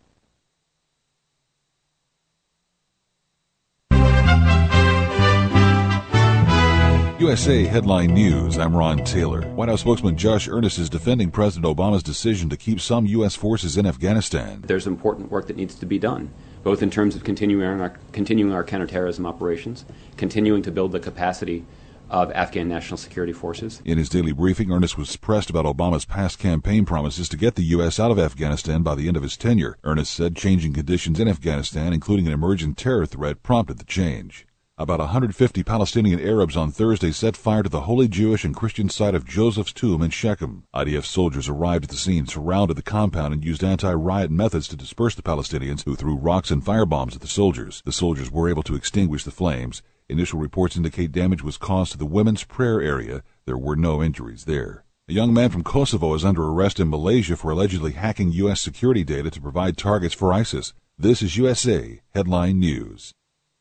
U S A Headline News, I'm Ron Taylor. White House spokesman Josh Earnest is defending President Obama's decision to keep some U S forces in Afghanistan. There's important work that needs to be done, both in terms of continuing our, continuing our counterterrorism operations, continuing to build the capacity of Afghan National Security Forces. In his daily briefing, Earnest was pressed about Obama's past campaign promises to get the U S out of Afghanistan by the end of his tenure. Earnest said changing conditions in Afghanistan, including an emerging terror threat, prompted the change. About one hundred fifty Palestinian Arabs on Thursday set fire to the holy Jewish and Christian site of Joseph's tomb in Shechem. I D F soldiers arrived at the scene, surrounded the compound, and used anti-riot methods to disperse the Palestinians, who threw rocks and firebombs at the soldiers. The soldiers were able to extinguish the flames. Initial reports indicate damage was caused to the women's prayer area. There were no injuries there. A young man from Kosovo is under arrest in Malaysia for allegedly hacking U S security data to provide targets for ISIS. This is U S A Headline News.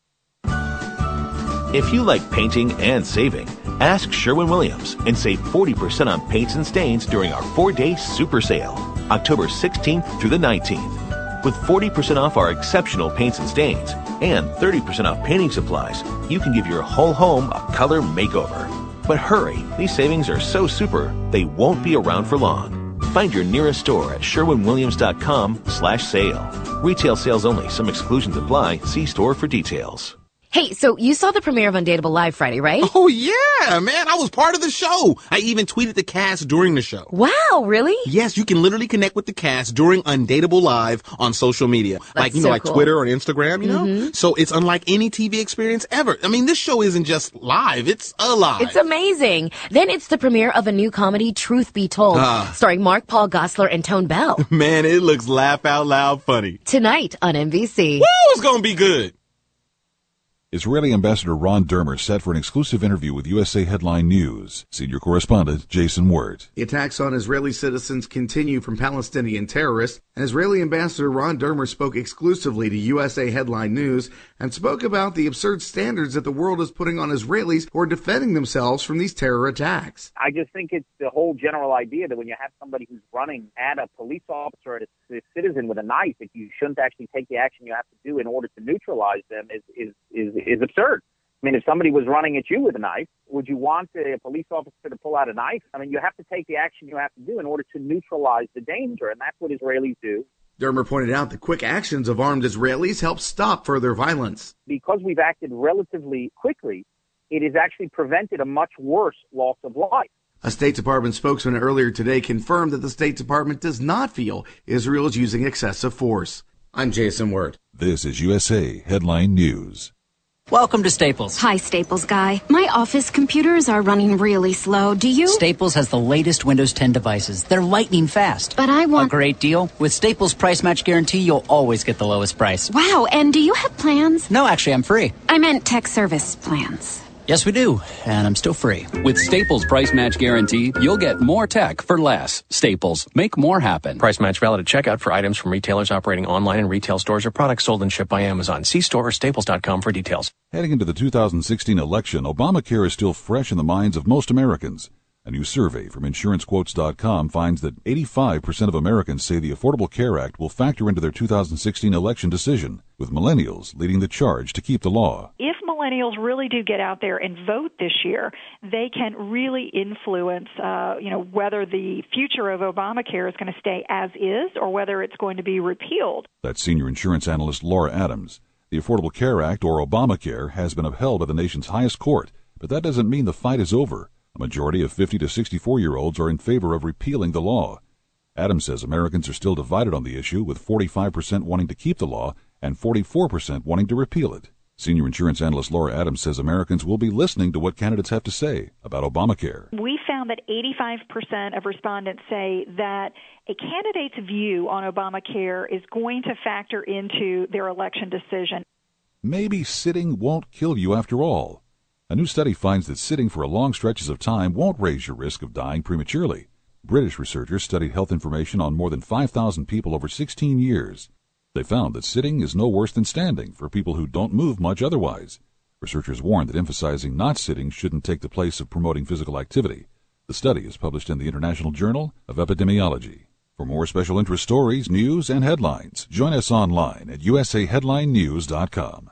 If you like painting and saving, ask Sherwin-Williams and save forty percent on paints and stains during our four-day super sale, October sixteenth through the nineteenth. With forty percent off our exceptional paints and stains and thirty percent off painting supplies, you can give your whole home a color makeover. But hurry, these savings are so super, they won't be around for long. Find your nearest store at sherwin williams dot com slash sale. Retail sales only. Some exclusions apply. See store for details. Hey, so you saw the premiere of Undateable Live Friday, right? Oh, yeah, man. I was part of the show. I even tweeted the cast during the show. Wow, really? Yes, you can literally connect with the cast during Undateable Live on social media. That's like, you know, so like cool. Twitter or Instagram, you know? Mhm. So it's unlike any T V experience ever. I mean, this show isn't just live. It's alive. It's amazing. Then it's the premiere of a new comedy, Truth Be Told, Ah. starring Mark Paul Gosselaar and Tone Bell. Man, it looks laugh out loud funny. Tonight on N B C. Woo, it's gonna be good. Israeli Ambassador Ron Dermer set for an exclusive interview with U S A Headline News. Senior correspondent Jason Wirt. The attacks on Israeli citizens continue from Palestinian terrorists, and Israeli Ambassador Ron Dermer spoke exclusively to U S A Headline News and spoke about the absurd standards that the world is putting on Israelis who are defending themselves from these terror attacks. I just think it's the whole general idea that when you have somebody who's running at a police officer, at a citizen with a knife, that you shouldn't actually take the action you have to do in order to neutralize them is, is, is, is absurd. I mean, if somebody was running at you with a knife, would you want a police officer to pull out a knife? I mean, you have to take the action you have to do in order to neutralize the danger, and that's what Israelis do. Dermer pointed out the quick actions of armed Israelis help stop further violence. Because we've acted relatively quickly, it has actually prevented a much worse loss of life. A State Department spokesman earlier today confirmed that the State Department does not feel Israel is using excessive force. I'm Jason Wirt. This is U S A Headline News. Welcome to Staples. Hi, Staples guy. My office computers are running really slow. Do you? Staples has the latest Windows ten devices. They're lightning fast. But I want... A great deal. With Staples Price Match Guarantee, you'll always get the lowest price. Wow, and do you have plans? No, actually, I'm free. I meant tech service plans. Yes, we do. And I'm still free. With Staples Price Match Guarantee, you'll get more tech for less. Staples. Make more happen. Price match valid at checkout for items from retailers operating online in retail stores or products sold and shipped by Amazon. See store or staples dot com for details. Heading into the two thousand sixteen election, Obamacare is still fresh in the minds of most Americans. A new survey from insurance quotes dot com finds that eighty-five percent of Americans say the Affordable Care Act will factor into their two thousand sixteen election decision, with millennials leading the charge to keep the law. If millennials really do get out there and vote this year, they can really influence, uh, you know, whether the future of Obamacare is going to stay as is or whether it's going to be repealed. That's senior insurance analyst Laura Adams. The Affordable Care Act, or Obamacare, has been upheld by the nation's highest court, but that doesn't mean the fight is over. A majority of fifty to sixty-four-year-olds are in favor of repealing the law. Adams says Americans are still divided on the issue, with forty-five percent wanting to keep the law and forty-four percent wanting to repeal it. Senior insurance analyst Laura Adams says Americans will be listening to what candidates have to say about Obamacare. We found that eighty-five percent of respondents say that a candidate's view on Obamacare is going to factor into their election decision. Maybe sitting won't kill you after all. A new study finds that sitting for long stretches of time won't raise your risk of dying prematurely. British researchers studied health information on more than five thousand people over sixteen years. They found that sitting is no worse than standing for people who don't move much otherwise. Researchers warned that emphasizing not sitting shouldn't take the place of promoting physical activity. The study is published in the International Journal of Epidemiology. For more special interest stories, news, and headlines, join us online at U S A Headline News dot com.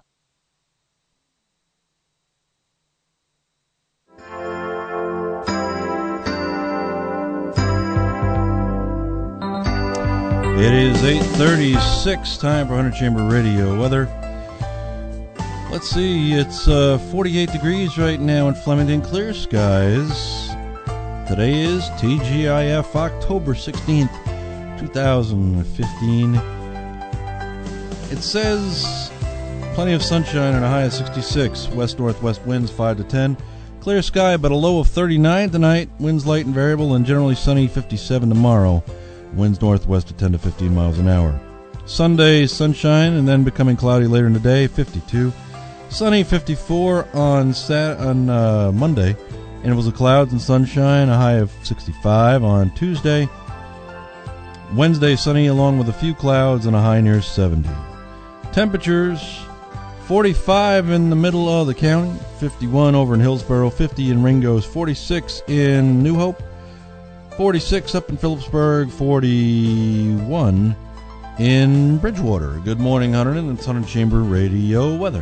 It is eight thirty-six, time for Hunter Chamber Radio weather. Let's see, it's uh, forty-eight degrees right now in Flemington, clear skies. Today is T G I F October sixteenth, twenty fifteen. It says plenty of sunshine and a high of sixty-six, west-northwest winds five to ten. Clear sky but a low of thirty-nine tonight, winds light and variable and generally sunny, fifty-seven tomorrow. Winds northwest at ten to fifteen miles an hour. Sunday, sunshine and then becoming cloudy later in the day, fifty-two. Sunny, fifty-four on Sat on uh, Monday. Intervals of clouds and sunshine, a high of sixty-five on Tuesday. Wednesday, sunny along with a few clouds and a high near seventy. Temperatures, forty-five in the middle of the county, fifty-one over in Hillsborough, fifty in Ringo's, forty-six in New Hope, forty-six up in Phillipsburg, forty-one in Bridgewater. Good morning, Hunterton. It's Hunter Chamber Radio weather.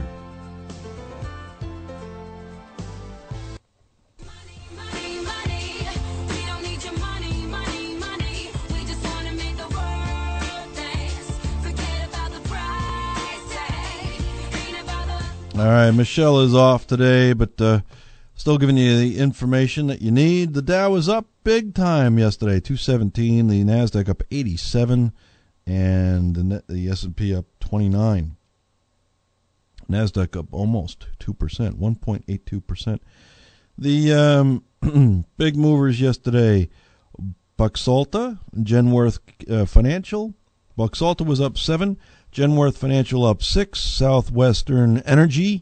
All right, Michelle is off today, but uh, still giving you the information that you need. The Dow was up big time yesterday, two seventeen. The Nasdaq up eighty-seven, and the, net, the S and P up twenty-nine. Nasdaq up almost two percent, one point eight two percent. The um, big movers yesterday, Buxalta, Genworth uh, Financial. Buxalta was up seven. Genworth Financial up six. Southwestern Energy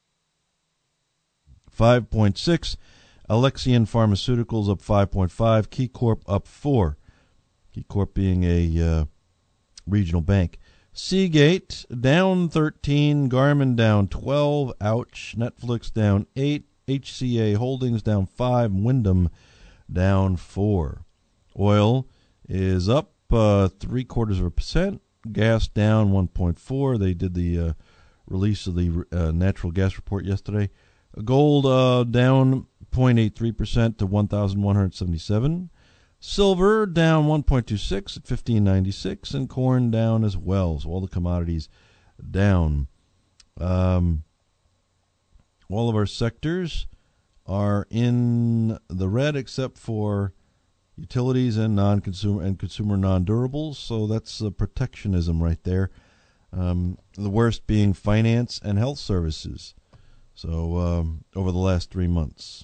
five point six. Alexion Pharmaceuticals up five point five. KeyCorp up four. KeyCorp being a uh, regional bank. Seagate down thirteen. Garmin down twelve. Ouch. Netflix down eight. H C A Holdings down five. Wyndham down four. Oil is up uh, three quarters of a percent. Gas down one point four. They did the uh, release of the uh, natural gas report yesterday. Gold uh, down zero point eight three percent to one thousand one hundred seventy-seven. Silver down one point two six at fifteen ninety-six, and corn down as well. So all the commodities down. Um, all of our sectors are in the red except for utilities and non-consumer and consumer non-durables, so that's uh, protectionism right there. Um, the worst being finance and health services. So um, over the last three months,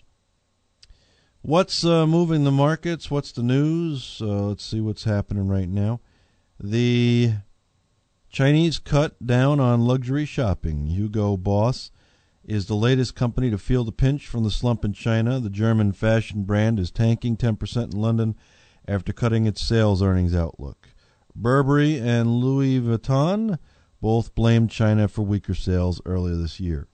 what's uh, moving the markets? What's the news? Uh, let's see what's happening right now. The Chinese cut down on luxury shopping. Hugo Boss is the latest company to feel the pinch from the slump in China. The German fashion brand is tanking ten percent in London after cutting its sales earnings outlook. Burberry and Louis Vuitton both blamed China for weaker sales earlier this year.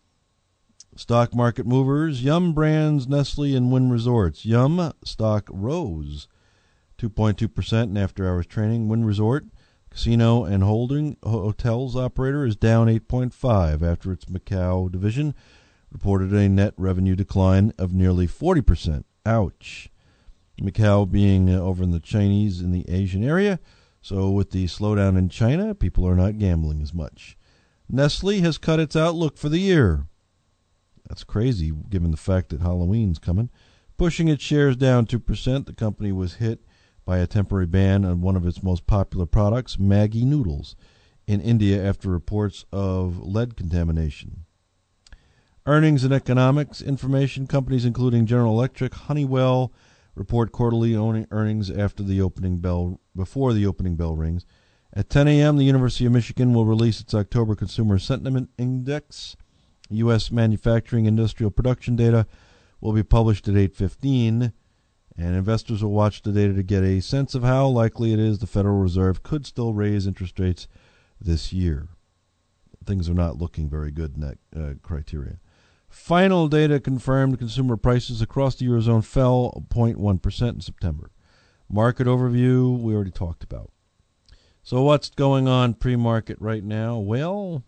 Stock market movers, Yum Brands, Nestle, and Wynn Resorts. Yum stock rose two point two percent in after-hours trading. Wynn Resort, casino and holding hotels operator, is down eight point five after its Macau division reported a net revenue decline of nearly forty percent. Ouch. Macau being uh, over in the Chinese in the Asian area, so with the slowdown in China, people are not gambling as much. Nestle has cut its outlook for the year. That's crazy given the fact that Halloween's coming. Pushing its shares down two percent, the company was hit by a temporary ban on one of its most popular products, Maggi noodles, in India after reports of lead contamination. Earnings and economics information. Companies including General Electric, Honeywell report quarterly earnings after the opening bell, before the opening bell rings. At ten a.m., the University of Michigan will release its October Consumer Sentiment Index. U S manufacturing industrial production data will be published at eight fifteen. And investors will watch the data to get a sense of how likely it is the Federal Reserve could still raise interest rates this year. Things are not looking very good in that uh, criteria. Final data confirmed consumer prices across the Eurozone fell zero point one percent in September. Market overview, we already talked about. So what's going on pre-market right now? Well,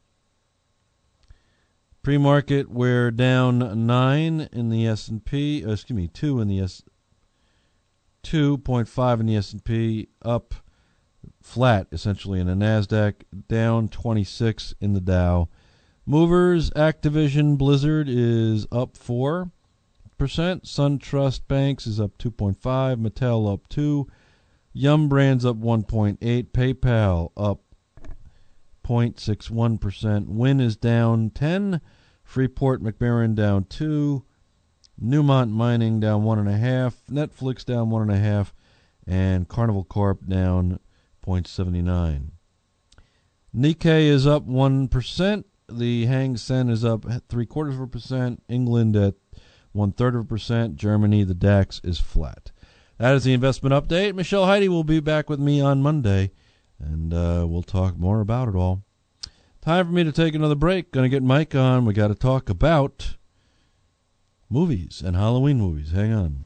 pre-market, we're down nine in the S and P, uh, excuse me, two in the S, two point five in the S and P, up flat essentially in the Nasdaq, down twenty-six in the Dow. Movers, Activision Blizzard is up four percent, SunTrust Banks is up two point five, Mattel up two, Yum Brands up one point eight, PayPal up zero point six one percent, Wynn is down ten, Freeport McMoran down two, Newmont Mining down one and a half, Netflix down one and a half, and Carnival Corp down zero point seven nine. Nikkei is up one percent. The Hang Seng is up three quarters of a percent. England at one third of a percent. Germany, the DAX is flat. That is the investment update. Michelle Heide will be back with me on Monday, and uh, we'll talk more about it all. Time for me to take another break. Going to get Mike on. We got to talk about movies and Halloween movies. Hang on.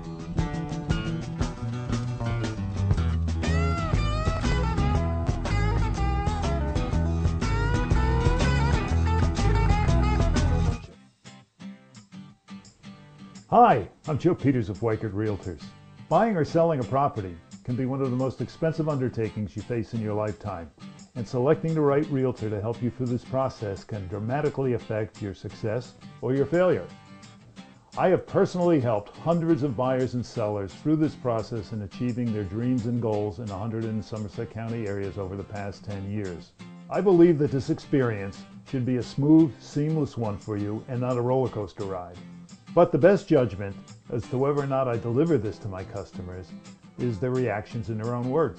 Hi, I'm Joe Peters of Weichert Realtors. Buying or selling a property can be one of the most expensive undertakings you face in your lifetime. And selecting the right realtor to help you through this process can dramatically affect your success or your failure. I have personally helped hundreds of buyers and sellers through this process in achieving their dreams and goals in one hundred in Somerset County areas over the past ten years. I believe that this experience should be a smooth, seamless one for you and not a roller coaster ride. But the best judgment as to whether or not I deliver this to my customers is their reactions in their own words.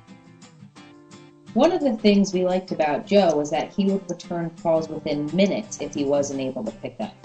One of the things we liked about Joe was that he would return calls within minutes if he wasn't able to pick up.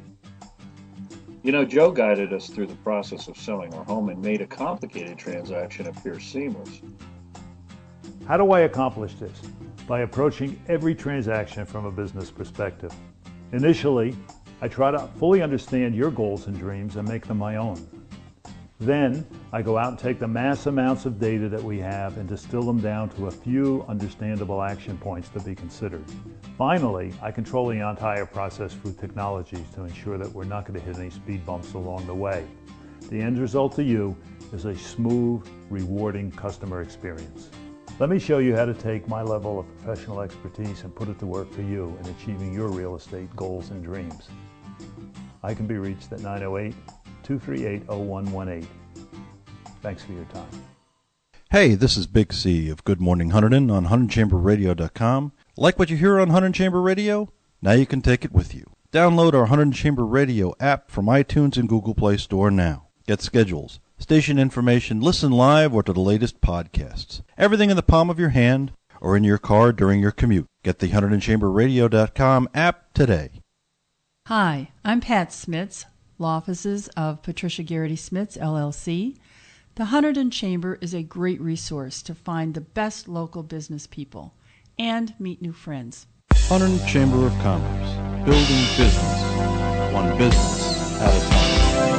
You know, Joe guided us through the process of selling our home and made a complicated transaction appear seamless. How do I accomplish this? By approaching every transaction from a business perspective. Initially, I try to fully understand your goals and dreams and make them my own. Then, I go out and take the mass amounts of data that we have and distill them down to a few understandable action points to be considered. Finally, I control the entire process through technologies to ensure that we're not going to hit any speed bumps along the way. The end result to you is a smooth, rewarding customer experience. Let me show you how to take my level of professional expertise and put it to work for you in achieving your real estate goals and dreams. I can be reached at nine oh eight, two three eight, oh one one eight. Thanks for your time. Hey, this is Big C of Good Morning Hunterdon on Hunterdon Chamber Radio dot com. Like what you hear on Hunterdon Chamber Radio? Now you can take it with you. Download our Hunterdon Chamber Radio app from iTunes and Google Play Store now. Get schedules, station information, listen live or to the latest podcasts. Everything in the palm of your hand or in your car during your commute. Get the Hunterdon Chamber Radio dot com app today. Hi, I'm Pat Smits, law offices of Patricia Garrity Smits, L L C. The Hunterdon Chamber is a great resource to find the best local business people and meet new friends. Hunterdon Chamber of Commerce, building business, one business at a time.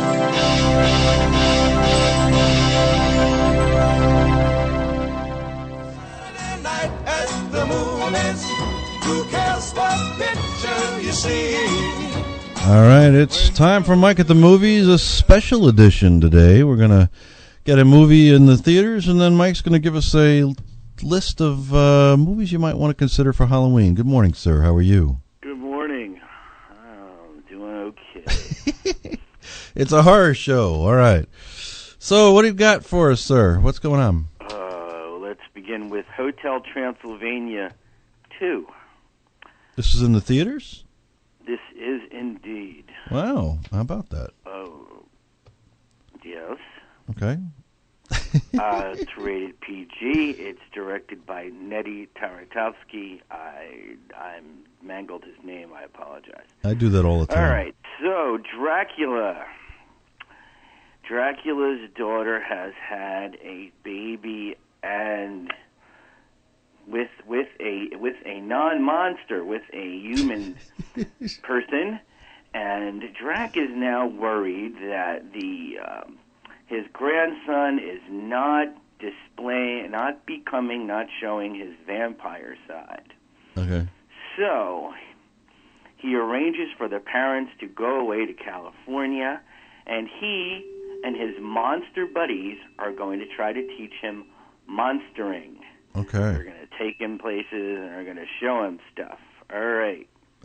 Saturday night as the moon is, who cares what picture you see? All right, it's time for Mike at the Movies, a special edition today. We're going to get a movie in the theaters, and then Mike's going to give us a list of uh, movies you might want to consider for Halloween. Good morning, sir. How are you? Good morning. I'm doing okay. It's a horror show. All right. So what do you got for us, sir? What's going on? Uh, let's begin with Hotel Transylvania two. This is in the theaters? This is indeed. Wow. How about that? Oh, yes. Okay. uh, it's rated P G. It's directed by Nettie Tartakovsky. I I mangled his name. I apologize. I do that all the time. All right. So Dracula. Dracula's daughter has had a baby, and with with a with a non-monster, with a human person, and Drac is now worried that the um, his grandson is not displaying, not becoming, not showing his vampire side. Okay. So he arranges for the parents to go away to California, and he and his monster buddies are going to try to teach him monstering. Okay. They're going to take him places and are going to show him stuff. All right.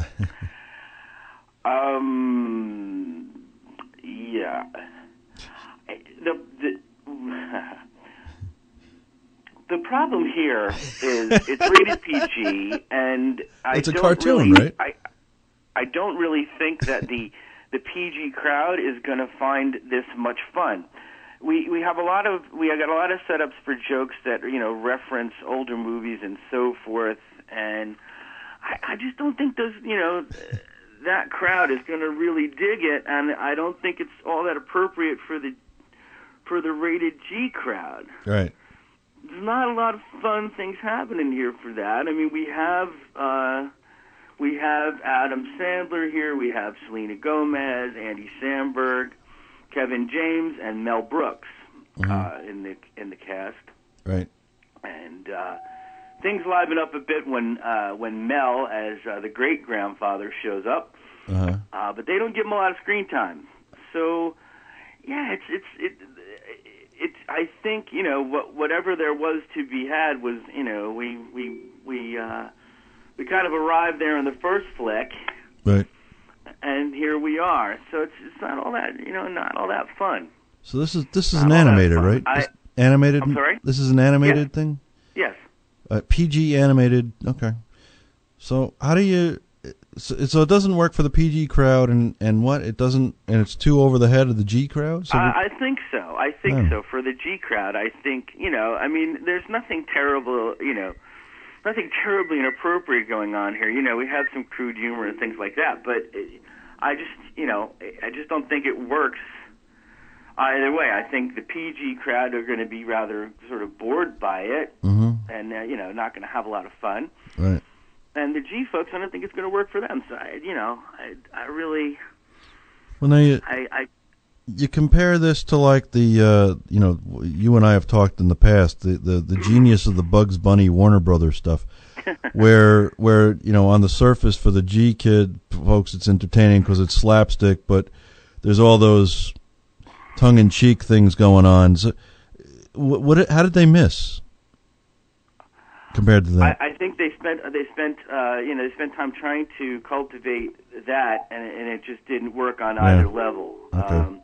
um. Yeah. The the the problem here is it's rated P G, and I it's a don't cartoon, really, right? I I don't really think that the the P G crowd is going to find this much fun. We we have a lot of we got a lot of setups for jokes that you know reference older movies and so forth, and I, I just don't think those you know that crowd is going to really dig it, and I don't think it's all that appropriate for the for the rated G crowd. Right. There's not a lot of fun things happening here for that. I mean, we have uh, we have Adam Sandler here, we have Selena Gomez, Andy Samberg, Kevin James, and Mel Brooks mm-hmm. uh, in the in the cast. Right. And uh, things liven up a bit when uh, when Mel, as uh, the great grandfather, shows up. Uh-huh. Uh, but they don't give him a lot of screen time. So, yeah, it's it's it. It's. I think you know what, whatever there was to be had was you know we we we uh, we kind of arrived there in the first flick, Right. and here we are. So it's it's not all that you know not all that fun. So this is this is Not an all that animated, fun. right? I- This animated. I'm sorry? This is an animated Yes. thing. Yes. Uh, P G animated. Okay. So how do you? So, so it doesn't work for the P G crowd, and, and what it doesn't, and it's too over the head of the G crowd. So Uh, I think so. I think Oh. so. For the G crowd, I think, you know, I mean, there's nothing terrible, you know, nothing terribly inappropriate going on here. You know, we have some crude humor and things like that, but it, I just, you know, I just don't think it works either way. I think the P G crowd are going to be rather sort of bored by it, mm-hmm. and, uh, you know, not going to have a lot of fun. Right. And the G folks, I don't think it's going to work for them. So, I, you know, I, I really, Well, now you I, I you compare this to like the uh, you know you and I have talked in the past the, the, the genius of the Bugs Bunny Warner Brothers stuff, where where you know on the surface for the G kid folks it's entertaining because it's slapstick, but there's all those tongue in cheek things going on. So, what, what how did they miss compared to that? I, I think they spent they spent uh, you know they spent time trying to cultivate that, and, and it just didn't work on Yeah. either level. Okay. Um,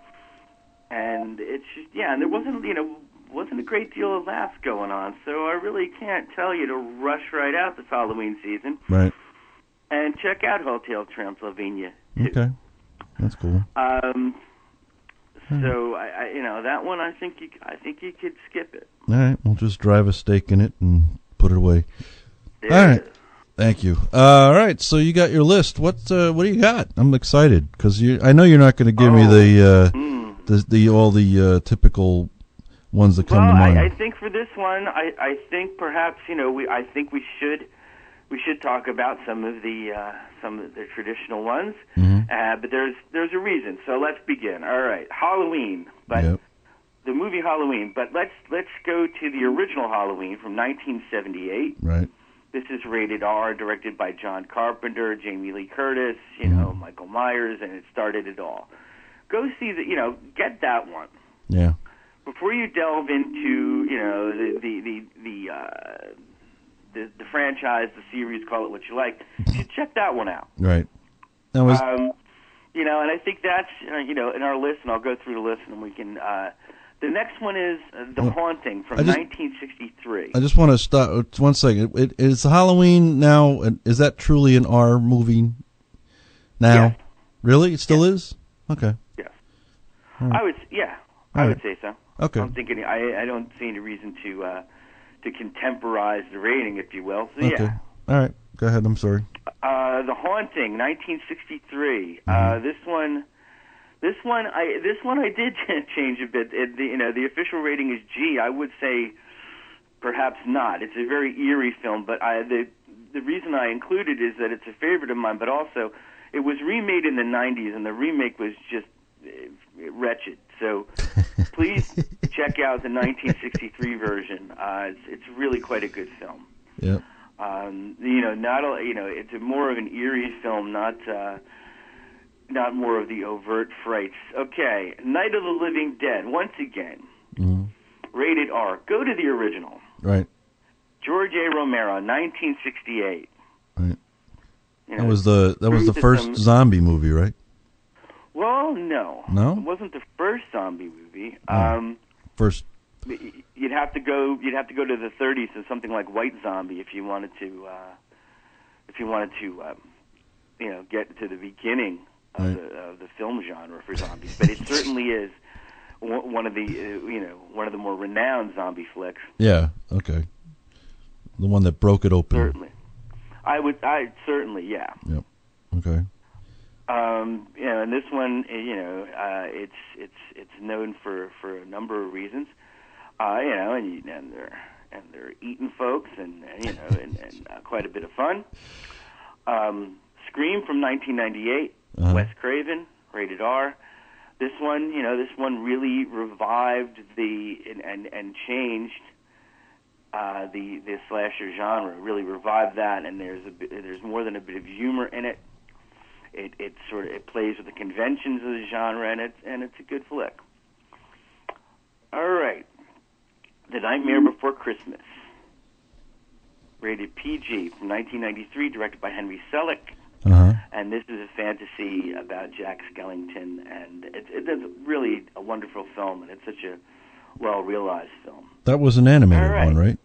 and it's just yeah, and there wasn't you know wasn't a great deal of laughs going on, so I really can't tell you to rush right out this Halloween season. Right. And check out Hotel Transylvania. Okay. That's cool. Um, Hmm. so I, I you know that one I think you I think you could skip it. All right, we'll just drive a stake in it and put it away. There all it right, thank you. Uh, all right, so you got your list. What uh, what do you got? I'm excited because you. I know you're not going to give me the, uh, mm. the the all the uh, typical ones that come Well, to mind. I, I think for this one, I, I think perhaps you know we I think we should we should talk about some of the uh, some of the traditional ones, mm-hmm. uh, but there's there's a reason. So let's begin. All right, Halloween, but Yep. the movie Halloween. But let's let's go to the original Halloween from nineteen seventy-eight. Right. This is rated R, directed by John Carpenter, Jamie Lee Curtis, you know, Michael Myers, and it started it all. Go see the, you know, get that one. Yeah. Before you delve into, you know, the the the the, uh, the the franchise, the series, call it what you like, you should check that one out. Right. That was. Um, you know, and I think that's, uh, you know, in our list, and I'll go through the list, and we can. Uh, the next one is uh, The Well, Haunting from I just- nineteen sixty-three. I just want to stop one second. It, is Halloween now? Is that truly an R movie now? Yes. Really, it still is. Okay. Yes. All right. I would, yeah, All I right. would say so. Okay. I'm thinking, I, I don't see any reason to uh, to contemporize the rating, if you will. So Okay. yeah, All right. Go ahead. I'm sorry. uh, The Haunting, nineteen sixty-three. Uh, Mm-hmm. this one, this one, I this one I did change a bit. It, the, you know, the official rating is G. I would say perhaps not. It's a very eerie film, but I the the reason I included is that it's a favorite of mine, but also it was remade in the nineties, and the remake was just uh, wretched. So please check out the nineteen sixty-three version. Uh, it's, it's really quite a good film. Yep. Um, you know, not a, you know, it's a more of an eerie film, not uh, not more of the overt frights. Okay, Night of the Living Dead. Once again, Mm-hmm. rated R. Go to the original. Right. George A. Romero, nineteen sixty-eight. Right. You That know, was the that was the through first some- zombie movie, right? Well, no, No? it wasn't the first zombie movie. Oh. Um, First. you'd have to go. You'd have to go to the thirties to something like White Zombie if you wanted to. Uh, if you wanted to, um, you know, get to the beginning of, Right. the, of the film genre for zombies. But it certainly is one one of the, uh, you know, one of the more renowned zombie flicks. Yeah. Okay. The one that broke it open. Certainly, I would. I certainly, yeah. Yep. Okay. Um, you know, and this one, uh, you know, uh, it's it's it's known for, for a number of reasons. Uh, you know, and you, and they're and they're eating folks, and, and you know, and, and uh, quite a bit of fun. Um, Scream from nineteen ninety-eight, Uh-huh. Wes Craven, rated R. This one, you know, this one really revived the and and, and changed uh, the the slasher genre. Really revived that, and there's a bit, there's more than a bit of humor in it. It it sort of it plays with the conventions of the genre, and it's and it's a good flick. All right, The Nightmare Before Christmas. rated P G, from nineteen ninety-three, directed by Henry Selick. Uh-huh. And this is a fantasy about Jack Skellington, and it's, it's really a wonderful film, and it's such a well-realized film. That was an animated All right. one, right?